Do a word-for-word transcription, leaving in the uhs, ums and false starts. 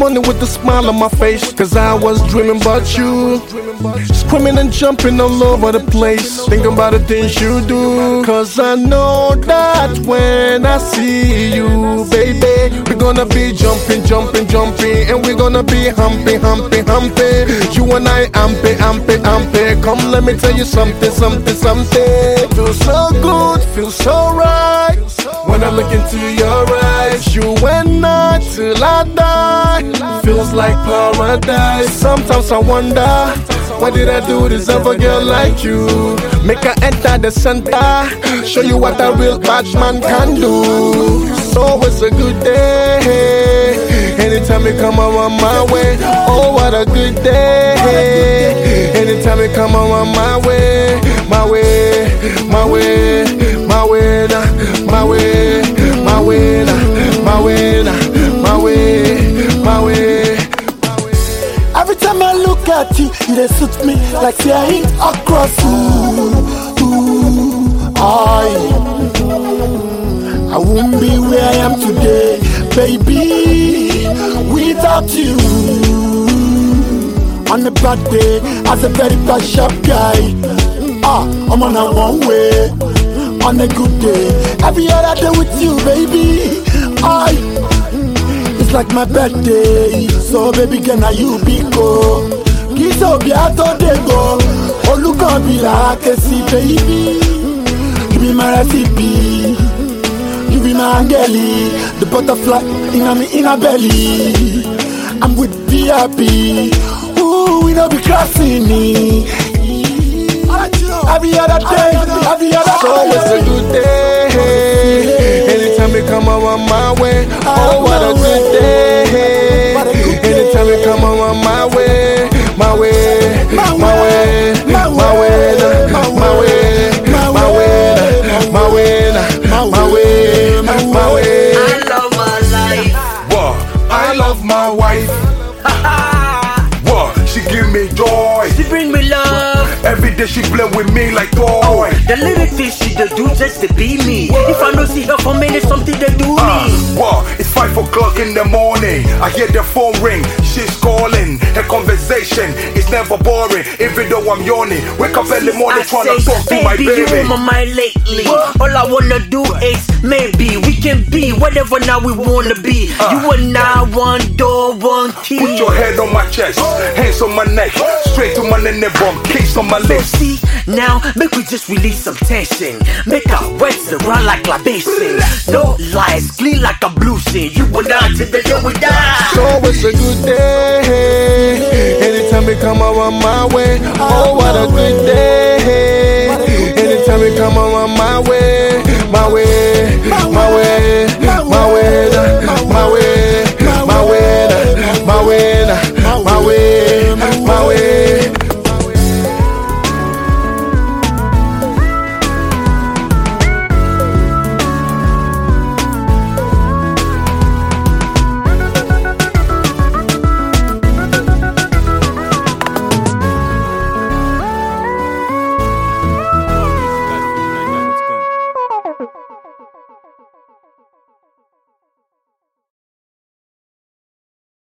morning with a smile on my face, cause I was dreaming about you. Screaming and jumping all over the place, thinking about the things you do. Cause I know that when I see you, baby, we're gonna be jumping, jumping, jumping, and we're gonna be humping, humping, humping. You and I, amping, amping, amping. Come, let me tell you something, something, something. Feels so good, feels so right when I look into your eyes. You and I till I die, feels like paradise. Sometimes I wonder, why did I do this of a girl like you? Make her enter the center, show you what a real bad man can do. It's always a good day, anytime you come around my way. Oh, what a good day, anytime you come around my way. My way, my way, my way, my way, my way, my way, my way, my way. Every time I look at you, you dey suit me like say I hit across. Ooh, ooh, I, I won't be where I am today, baby, without you. On a bad day, as a very bad sharp guy, ah, I'm on a one way. On a good day, every other day with you, baby, I, it's like my birthday. So baby, can I you be go? Kiss up your to they go. Oh look up be like a see, baby. You be my recipe, you be my angeli, the butterfly in a me in a belly. I'm with V I P. Ooh, we don't be crossing me. Every other day, every other day. So it's a good day, anytime you come around my way. Oh, what a good day, anytime you come around my way. My way, my way, my way, my way, my way, my way, my way, my way. I love my life. What? I love my wife. What? She give me joy. She bring me love. Every day she play with me like toy. Oh, the little things she dey do just to be me. If I don't see her for me, it's something they do Uh, me. what? It's five o'clock in the morning. I hear the phone ring. She's calling. Her conversation is never boring. Even though I'm yawning, wake up early morning I trying say, to talk to my baby, you baby. on my mind lately. All I wanna do is maybe we can be whatever now we wanna be. Uh, you and I, one door, one key. Put your head on my chest, hands on my neck, straight to my nene bum, kiss on my So lips. see, now make we just release some tension. Make our words run like libation. No lies, clean like a blue sin. You and I till the day we die. So it's a good day, anytime you come around my way. Oh, what a good day, anytime you come around my way. My way,